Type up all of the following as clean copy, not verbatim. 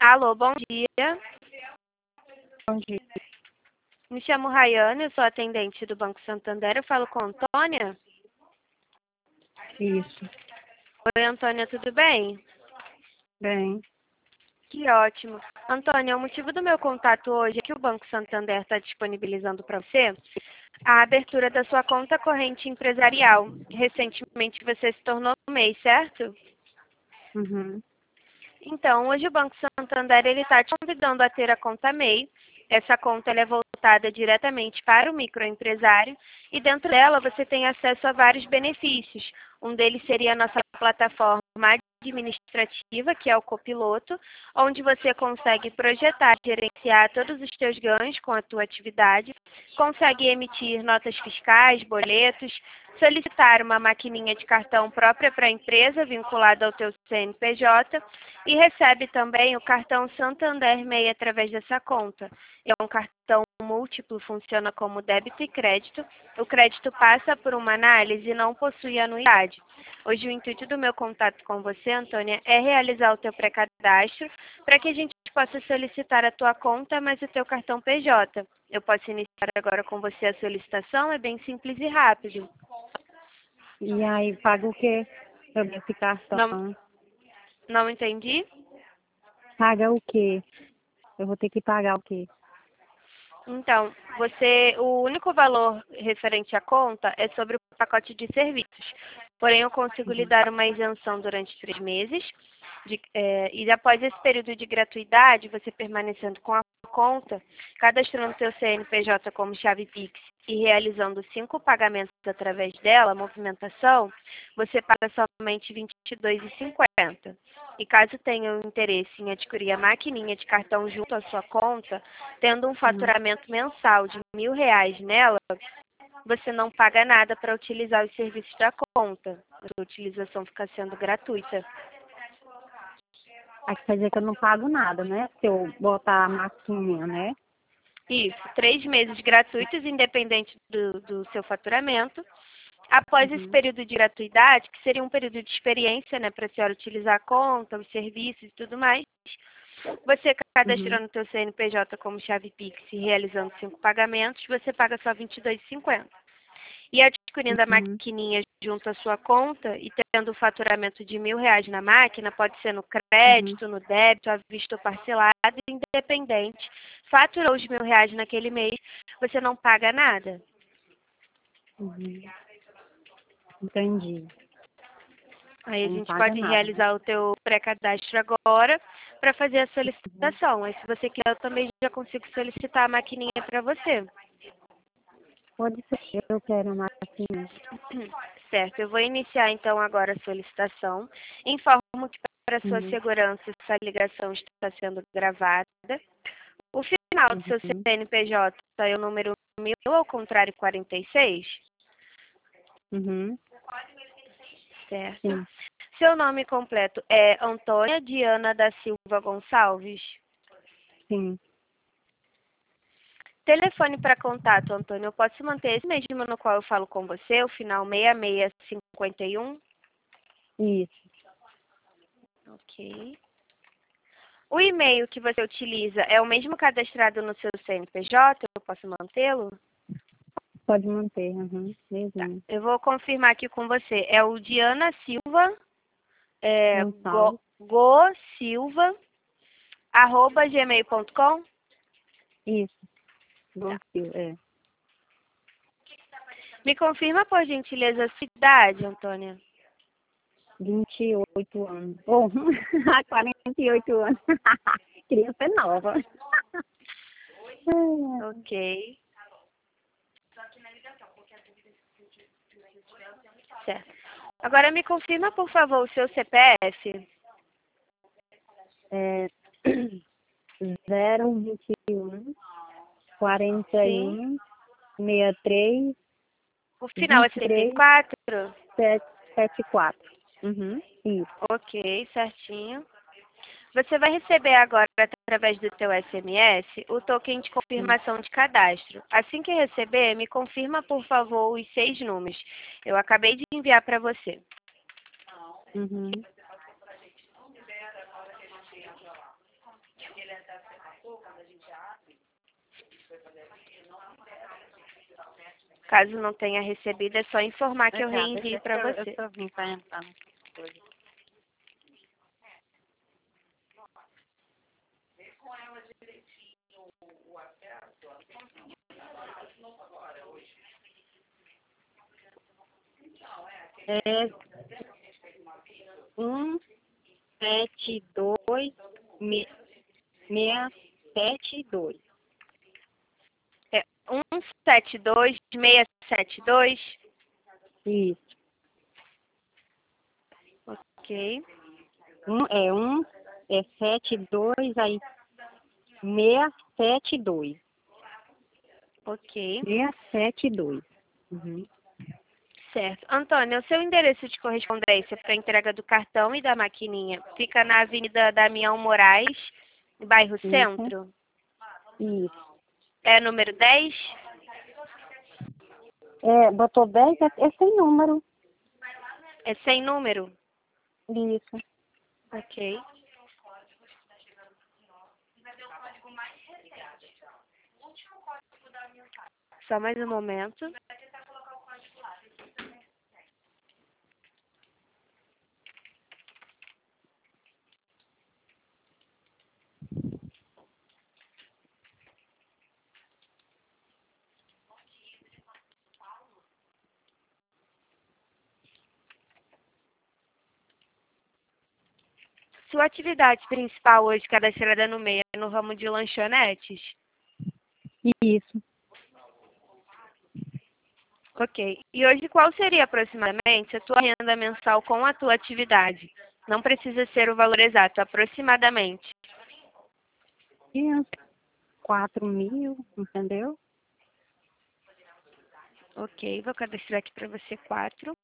Alô, bom dia. Bom dia. Me chamo Rayane, eu sou atendente do Banco Santander. Eu falo com a Antônia. Isso. Oi, Antônia, tudo bem? Bem. Que ótimo. Antônia, o motivo do meu contato hoje é que o Banco Santander está disponibilizando para você a abertura da sua conta corrente empresarial. Recentemente você se tornou MEI, certo? Uhum. Então, hoje o Banco Santander está te convidando a ter a conta MEI. Essa conta ela é voltada diretamente para o microempresário e dentro dela você tem acesso a vários benefícios. Um deles seria a nossa plataforma administrativa, que é o Copiloto, onde você consegue projetar e gerenciar todos os seus ganhos com a tua atividade, consegue emitir notas fiscais, boletos, solicitar uma maquininha de cartão própria para a empresa vinculada ao teu CNPJ e recebe também o cartão Santander MEI através dessa conta. É um cartão múltiplo, funciona como débito e crédito. O crédito passa por uma análise e não possui anuidade. Hoje o intuito do meu contato com você, Antônia, é realizar o teu pré-cadastro para que a gente possa solicitar a tua conta, mas o teu cartão PJ. Eu posso iniciar agora com você a solicitação, é bem simples e rápido. E aí, paga o quê sobre esse Não, cartão? não entendi? Paga o quê? Eu vou ter que pagar o quê? Então, o único valor referente à conta é sobre o pacote de serviços. Porém, eu consigo lhe Uhum. dar uma isenção durante 3 meses. E após esse período de gratuidade, você permanecendo com a conta, cadastrando seu CNPJ como chave Pix e realizando 5 pagamentos através dela, a movimentação, você paga somente R$ 22,50. E caso tenha o interesse em adquirir a maquininha de cartão junto à sua conta, tendo um Uhum. faturamento mensal de R$ 1.000 nela, você não paga nada para utilizar os serviços da conta. A utilização fica sendo gratuita. Aqui quer dizer que eu não pago nada, né? Se eu botar a maquininha, né? Isso, 3 meses gratuitos, independente do seu faturamento. Após esse Uhum. período de gratuidade, que seria um período de experiência, né, para a senhora utilizar a conta, os serviços e tudo mais, você Uhum. cadastrando o seu CNPJ como chave Pix e realizando 5 pagamentos, você paga só R$ 22,50. E adquirindo a Uhum. maquininha junto à sua conta e tendo o faturamento de R$ 1.000 na máquina, pode ser no Uhum. crédito, no débito, à vista ou parcelado, independente. Faturou os R$ 1.000 naquele mês, você não paga nada. Uhum. Entendi. Aí a Não gente paga pode nada, né? realizar o teu pré-cadastro agora para fazer a Uhum. solicitação. Aí se você quer, eu também já consigo solicitar a maquininha para você. Pode ser, eu quero a maquininha. Certo, eu vou iniciar então agora a solicitação. Informo que para sua Uhum. segurança essa ligação está sendo gravada. O final do seu Uhum. CNPJ é o número 1000 ao contrário 46, Uhum. certo? Sim. Seu nome completo é Antônia Diana da Silva Gonçalves. Sim. Telefone para contato, Antônio, eu posso manter esse mesmo no qual eu falo com você, o final 6651? Isso. Ok. O e-mail que você utiliza é o mesmo cadastrado no seu CNPJ? Eu posso mantê-lo? Pode manter. Uhum. Tá. Mesmo. Eu vou confirmar aqui com você. É o Diana Silva, Gonçalves. gosilva, arroba gmail.com? Isso. Tá. Gonçalves, é. Me confirma, por gentileza, a cidade, Antônia. 28 anos. Oh, 48 anos. Criança nova. Ok. Certo. Agora me confirma, por favor, o seu CPF. É 021 Sim. 41 63 O final é 23 34? 774. Uhum. Isso. Ok, certinho. Você vai receber agora, através do teu SMS, o token de Uhum. confirmação de cadastro. Assim que receber, me confirma, por favor, os 6 números. Eu acabei de enviar para você. Uhum. Caso não tenha recebido, é só informar que eu Já, reenvio para você. Eu tô vindo para entrar nessas coisas. É 172-672. É 172-672. Isso. Ok. É 72, aí 672. Ok. 672. Uhum. Certo. Antônia, o seu endereço de correspondência para entrega do cartão e da maquininha fica na Avenida Damião Moraes, bairro Isso. Centro? Isso. É número 10? Botou 10, é sem número. É sem número? Isso. Ok. Só mais um momento. Sua atividade principal hoje cadastrada no MEI é no ramo de lanchonetes? Isso. Ok. E hoje qual seria aproximadamente a tua renda mensal com a tua atividade? Não precisa ser o valor exato, aproximadamente. E uns 4.000, entendeu? Ok, vou cadastrar aqui para você 4.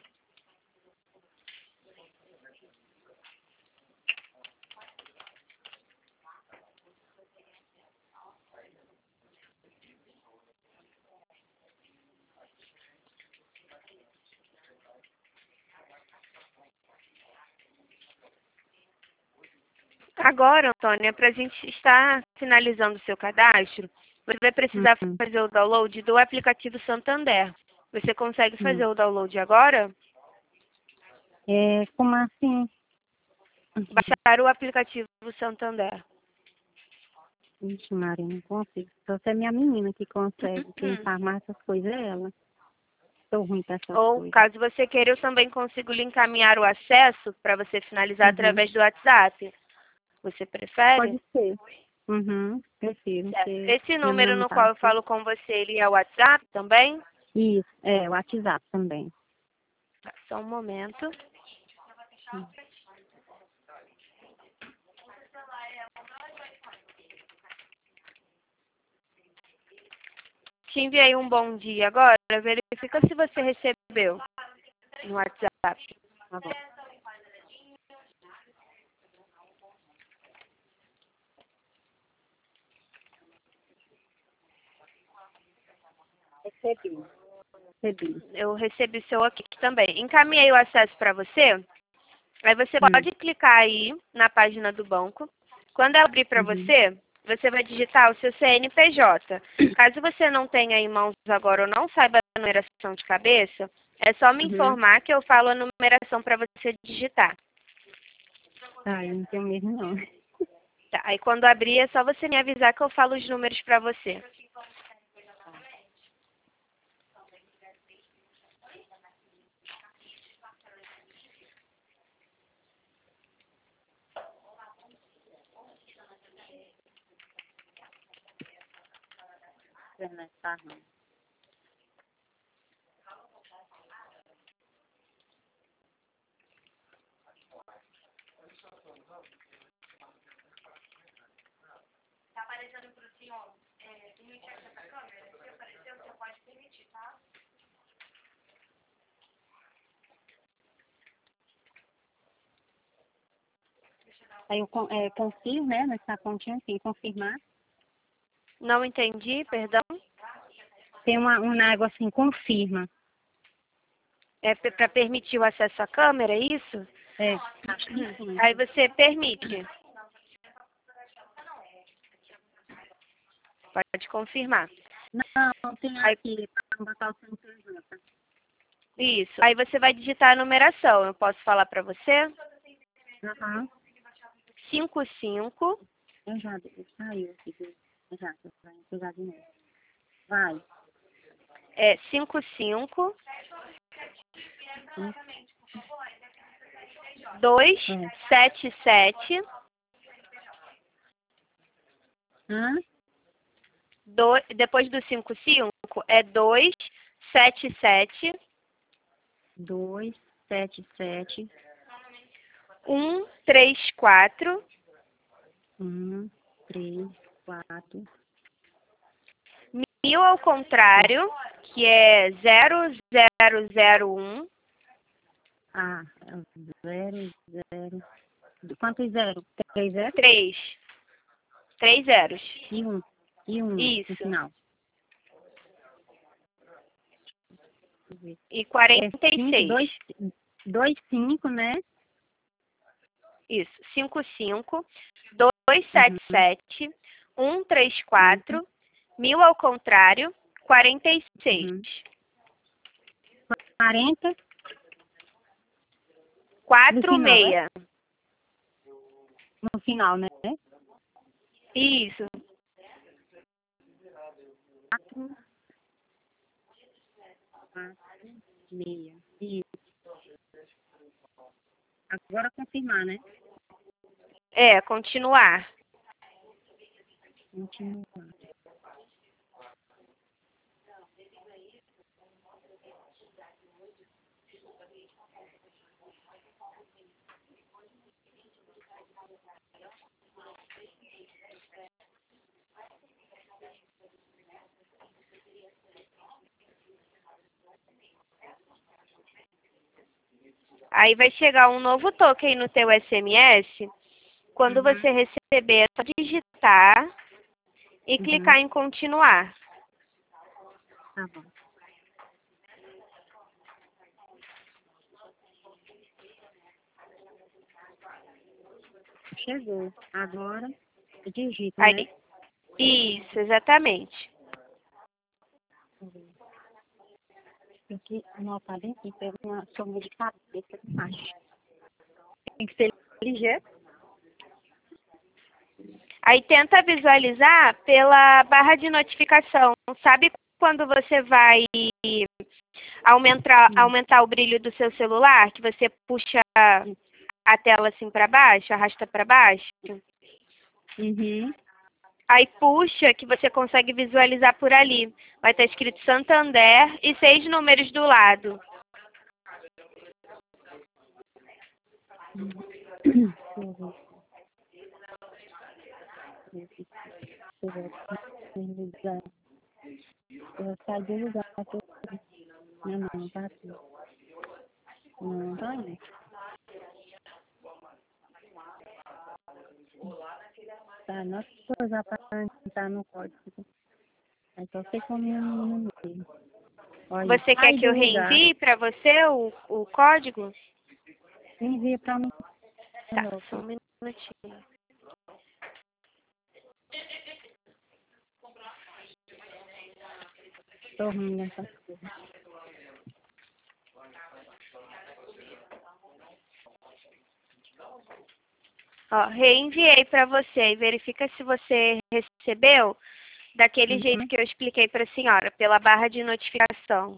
Agora, Antônia, para a gente estar finalizando o seu cadastro, você vai precisar Uhum. fazer o download do aplicativo Santander. Você consegue fazer Uhum. o download agora? Como assim? Baixar o aplicativo Santander. Ixi, Maria, não consigo. Só se é minha menina que consegue. Quem faz mais essas coisas é ela. Tô ruim pra essas Ou, coisas. caso você queira, eu também consigo lhe encaminhar o acesso para você finalizar Uhum. através do WhatsApp. Você prefere? Pode ser. Uhum. Prefiro, Certo. porque Esse minha número menina não no tá qual eu aqui. falo com você, ele é o WhatsApp também? Isso, o WhatsApp também. Tá, só um momento. Te enviei um bom dia agora. Verifica se você recebeu no WhatsApp. Tá bom. Recebi. Recebi. Eu recebi o seu aqui também. Encaminhei o acesso para você. Aí você Hum. pode clicar aí na página do banco. Quando eu abrir para Uhum. você, você vai digitar o seu CNPJ. Caso você não tenha em mãos agora ou não saiba a numeração de cabeça, é só me Uhum. informar que eu falo a numeração para você digitar. Ah, eu não tenho mesmo, não. Tá, aí quando abrir é só você me avisar que eu falo os números para você. Tá ruim. Aí eu confio, né, nessa pontinha assim, confirmar. Não entendi, perdão. Tem um negócio assim, confirma. É para permitir o acesso à câmera, é isso? É. Aí você permite. Pode confirmar. Não, tem Aí, aqui para botar o CNPJ. isso. Aí você vai digitar a numeração. Eu posso falar para você? Aham. 55. Eu já saiu aqui. Já, vai pegar de novo. Vai. 55. Hum. 277. Hã? Depois do 55 é 277. 277. 134. 134. 1000 ao contrário, que é 0001. Ah, 0, 0. Quantos zero? 3 zeros? 3. 3 zeros. E 1. E 1 no Isso. final. E 46. 2, 5, né? Isso. 55. 277. 134. 1000 ao contrário, 46. 40. 46. No final, né? Isso. 4, 6. Isso. Agora confirmar, né? Continuar. Continuar. Aí vai chegar um novo token no teu SMS. Quando você receber, é só digitar e clicar em continuar. Tá bom. Chegou. Agora, digito, Aí, né? isso, exatamente. Tem que anotar bem aqui, pega uma sombra de cabeça embaixo. Tem que ser ligeiro. Aí tenta visualizar pela barra de notificação. Sabe quando você vai aumentar o brilho do seu celular? Que você puxa a tela assim para baixo, arrasta para baixo? Aí puxa que você consegue visualizar por ali. Vai estar escrito Santander e 6 números do lado. Eu saí do lugar que eu... Não, tá aqui. Não, tá aí. Tá, nossa coisa para entrar no código. Aí só sei como é no meio. Olha, Você quer sai que do eu lugar. reenvie para você o código? Envia pra mim. Tá, só um minutinho. Tô ruim nessa coisa. Ó, reenviei para você e verifica se você recebeu daquele jeito que eu expliquei para a senhora, pela barra de notificação.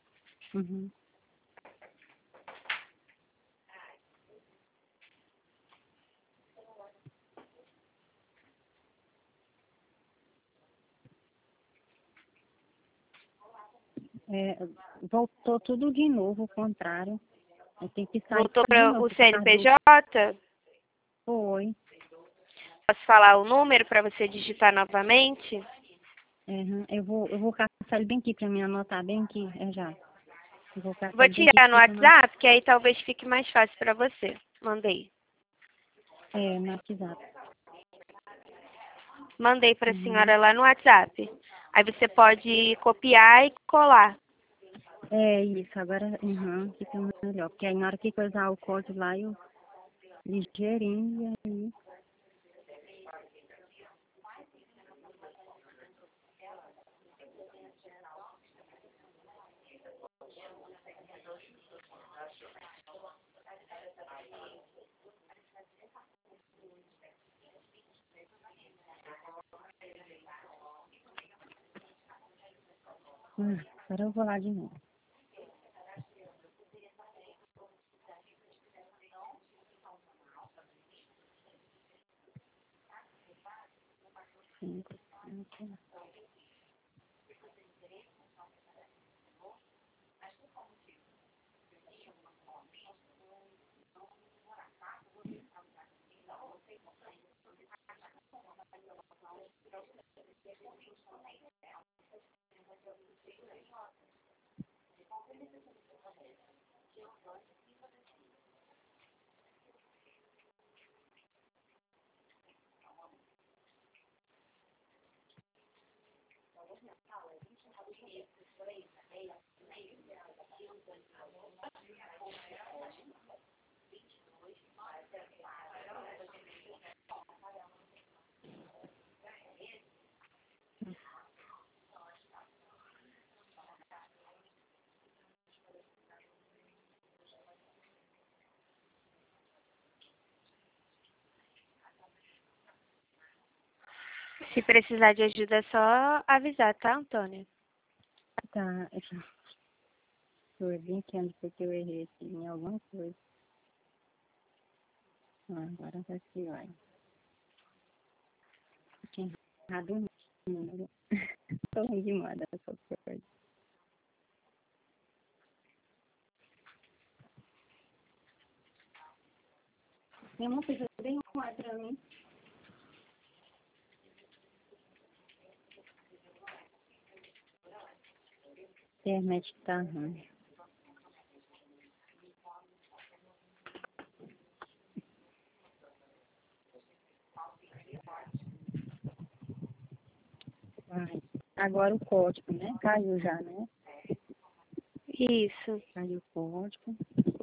Voltou tudo de novo, o contrário. Eu tenho que sair Voltou de para novo. o CNPJ? Foi. Posso falar o número para você digitar novamente? Eu vou caçar ele bem aqui pra mim anotar bem aqui. Já. Vou caçar Vou ele bem aqui tirar no pra mim. WhatsApp, que aí talvez fique mais fácil para você. Mandei. No WhatsApp. Mandei para a senhora lá no WhatsApp. Aí você pode copiar e colar. Isso. Agora, fica melhor. Porque aí na hora que coisar o código lá, eu ligeirinho e aí... Agora eu vou lá de novo. Cinco, cinco. Se precisar de ajuda, é só avisar, tá, Antônia? Tá, eu brincando porque eu errei aqui em alguma coisa. Agora vai que vai. Tinha errado o número. Tô ruim demais dessa coisa. Minha mãe fez bem um ar pra mim. A internet tá ruim. Vai. Agora o código, né? Caiu já, né? Isso. Caiu o código.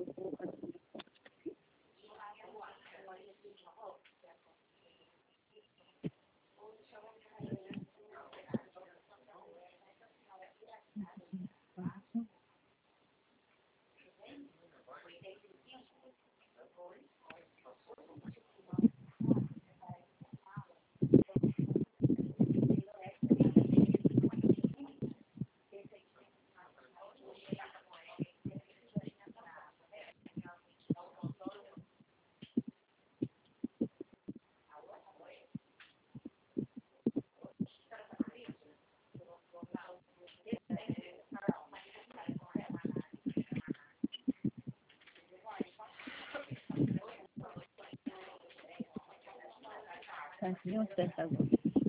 Tá, deu certo agora.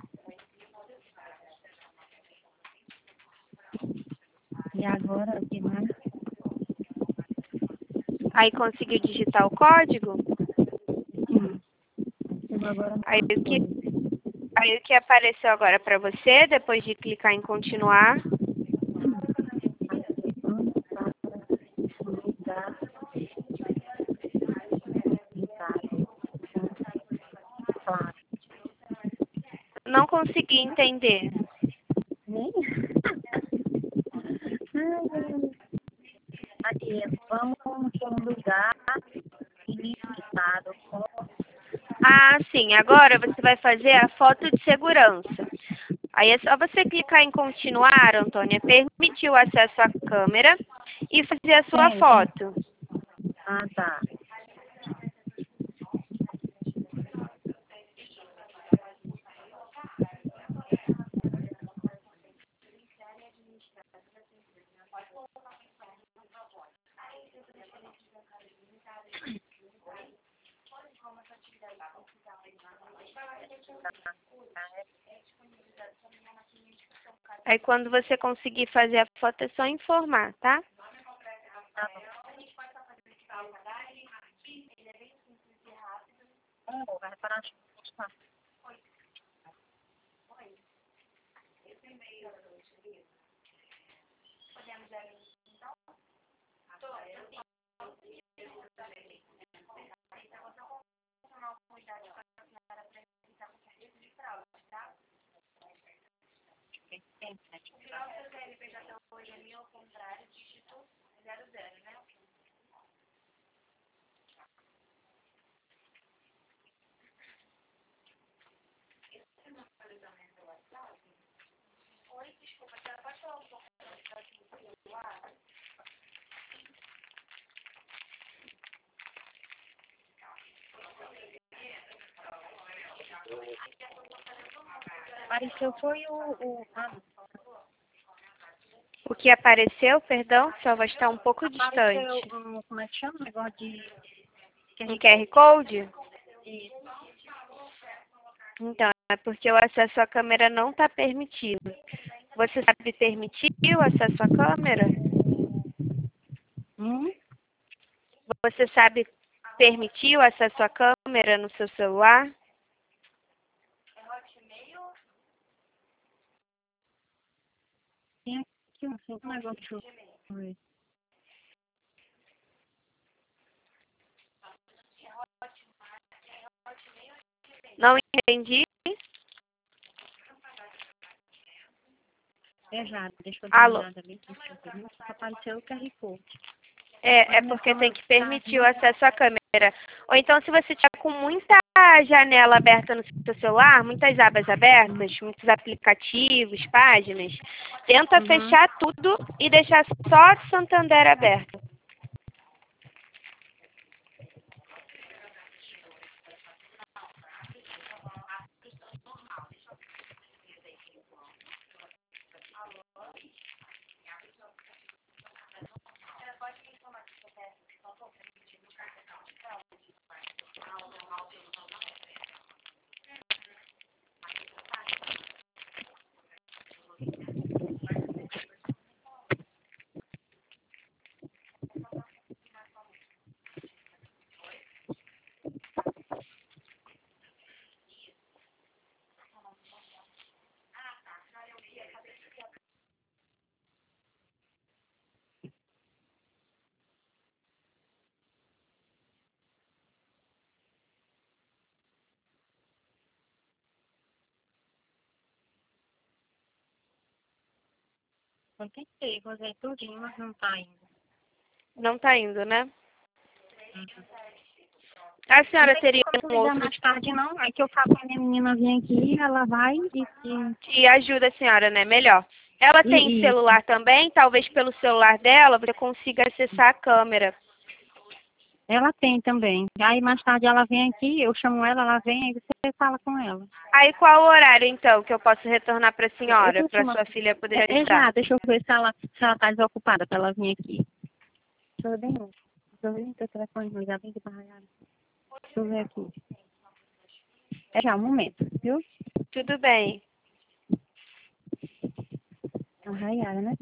E agora, o que mais? Aí conseguiu digitar o código? Eu agora Aí o que apareceu agora para você, depois de clicar em continuar? Não consegui entender. nem. Aqui, vamos para um lugar ilimitado. Ah, sim. Agora você vai fazer a foto de segurança. Aí é só você clicar em continuar, Antônia, permitir o acesso à câmera e fazer a sua foto. Ah, tá. Aí quando você conseguir fazer a foto é só informar, tá? Vai reparar. Apareceu foi O que apareceu, perdão, sua voz está um pouco apareceu distante. como é que chama o negócio de Um QR Code? Isso. Então, é porque o acesso à câmera não está permitido. Você sabe permitir o acesso à câmera? Você sabe permitir o acesso à câmera no seu celular? Tem aqui um negócio. Não entendi. Já, deixa eu dar uma Alô? olhada ali. Apareceu o QR Code. É porque tem que permitir o acesso à câmera. Ou então, se você tiver com muita janela aberta no seu celular, muitas abas abertas, muitos aplicativos, páginas, tenta fechar tudo e deixar só Santander aberto. Eu tentei, fazer tudinho, mas não tá indo. Não está indo, né? A senhora teria Não um ligar outro mais tarde, não. É que eu falo com a minha menina vir aqui, ela vai que ajuda a senhora, né? Melhor. Ela tem e celular também, talvez pelo celular dela você consiga acessar a câmera. ela tem também. Aí mais tarde ela vem aqui, eu chamo ela, ela vem, aí você fala com ela. Aí qual o horário, então, que eu posso retornar para a senhora, Eu te para mando. sua filha poder Já, ajudar? deixa eu ver se ela tá desocupada pra ela vir aqui. Deixa eu ver, não. Deixa eu ver no teu telefone, mas já vem de barragada. Deixa eu ver aqui. Já, um momento, viu? Tudo bem. Arraiada, né?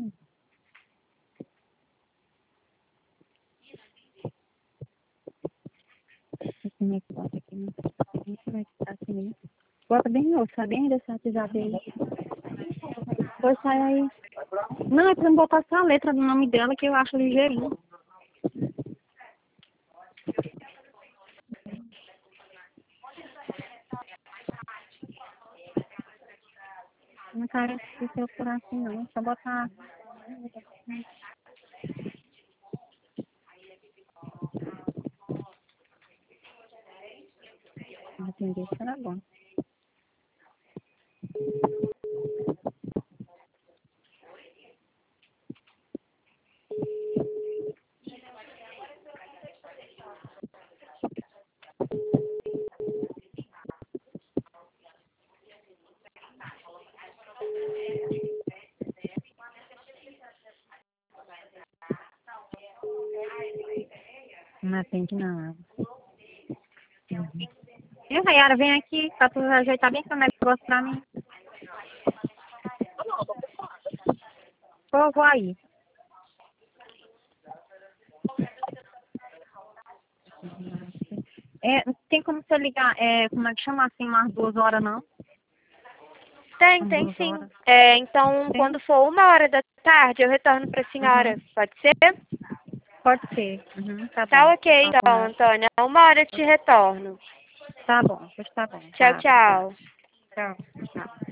Como é que bota aqui, né? Como é que tá assim, né? Bota bem novo, sabe? Bem desse WhatsApp aí. Pois sai aí. Não, é pra não botar só a letra do nome dela que eu acho ligeirinho. Não quero que eu por assim não. Só botar. Atender, será bom. Não atende não. E a Rayara vem aqui pra tu ajeitar bem esse negócio pra mim. Vou aí. Tem como você ligar, como é que chama assim, umas 2 horas, não? Tem Umas 2 sim. horas. Então, Tem? quando for 1 hora da tarde, eu retorno para a senhora. Pode ser? Pode ser. Tá Tá bom. ok, então, Antônia. 1 hora eu te retorno. Tá bom, pois tá bom. Tchau, Tá, obrigada. tchau. Tchau. Tchau.